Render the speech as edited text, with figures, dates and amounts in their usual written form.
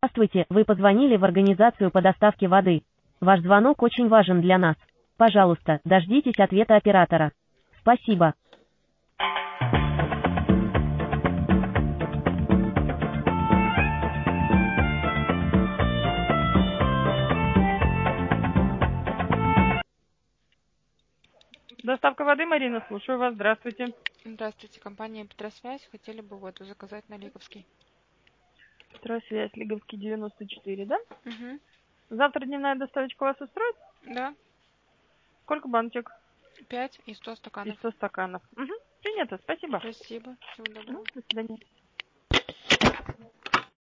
Здравствуйте, вы позвонили в организацию по доставке воды. Ваш звонок очень важен для нас. Пожалуйста, дождитесь ответа оператора. Спасибо. Доставка воды, Марина, слушаю вас. Здравствуйте. Здравствуйте, компания Петросвязь. Хотели бы воду заказать на Лиговский. Петросвязь, Лиговский, 94, да? Угу. Завтра дневная доставочка вас устроит? Да. Сколько баночек? 5 и 100 И стаканов. 100 стаканов. Угу. Принято, спасибо. Спасибо. Всего доброго. До свидания.